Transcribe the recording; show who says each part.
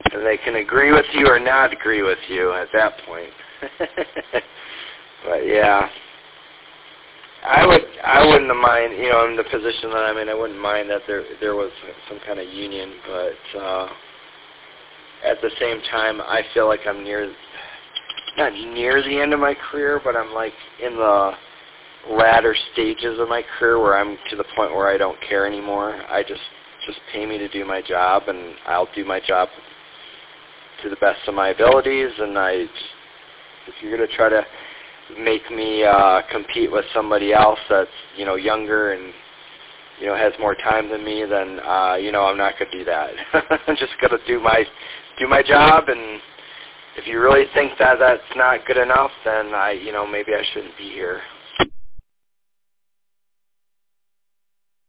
Speaker 1: And they can agree with you or not agree with you at that point. But yeah, I wouldn't mind, in the position that I'm in, I wouldn't mind that there was some kind of union, but at the same time, I feel like I'm not near the end of my career, but I'm like in the latter stages of my career where I'm to the point where I don't care anymore. I just pay me to do my job, and I'll do my job to the best of my abilities. And if you're going to try to make me compete with somebody else that's younger and has more time than me, then I'm not going to do that. I'm just going to do my job, and if you really think that that's not good enough, then maybe I shouldn't be here.